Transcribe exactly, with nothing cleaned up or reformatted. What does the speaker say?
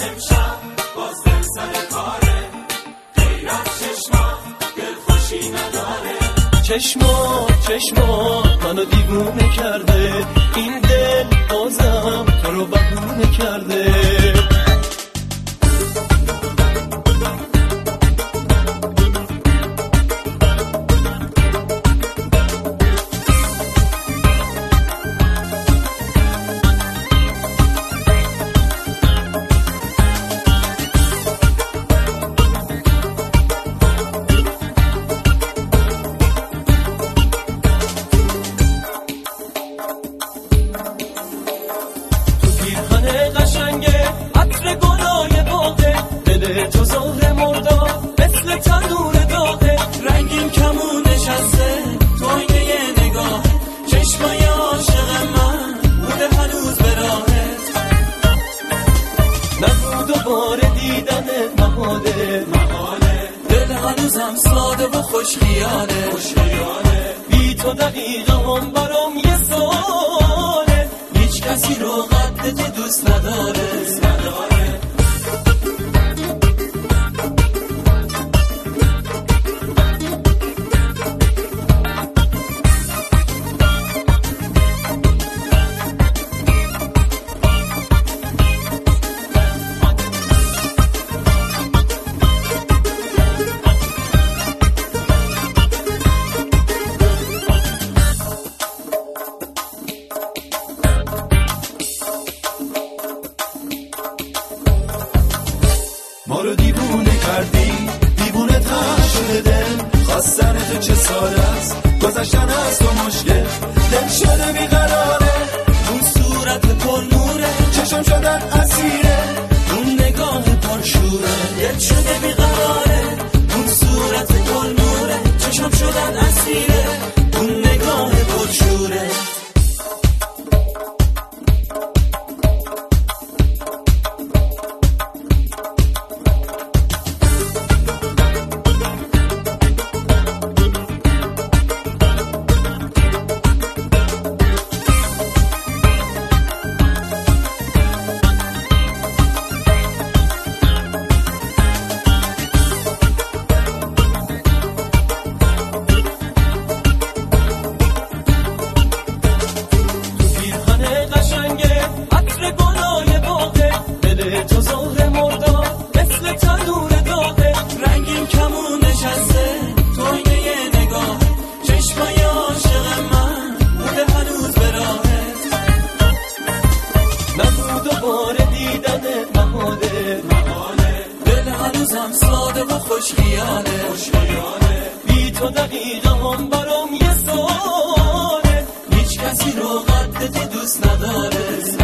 امشب باز دل سر کاره، غیر از چشمات دلخوشی نداره. چشما چشما منو دیوونه کرده، این دل بازم تو رو بهونه کرده. قشنگه عطر گلای باغه، دل تو زهر مردا مثل تنور داغه. رنگین کمون نشسته تو آینه نگاه، چشمای عاشق من بوده هنوز به راهت. نگو دوباره دیدن محاله محاله، دل هنوزم ساده و خوش خیاله. خوش خیاله، بی تو دقیقه هم برام یه ساله. هیچ کسی رو قدت دوست نداره. دوست نداره. ما رو دیوونه کردی، دیوونه تر شده دل. خواستن تو چه سال است، گذشتن از تو مشکل. دل شده بیقراره، اون صورت پر نوره، چشم شدن اسیره، اون نگاه پر شوره. دل شده بیقراره، اون صورت پر نوره، چشم شدن اسیره، اون نگاه پر شوره. تو زهر مردا مثل تنور داغه. رنگین کمون نشسته تو آینه نگاه، چشمای عاشق من بوده هنوز به راهت. نبود دوباره دیدن محاله محاله، دل هنوزم ساده و خوش خیاله. خوش خیاله، بی تو دقیقه هم برام یه ساله. هیچ کسی رو قدت دوست نداره.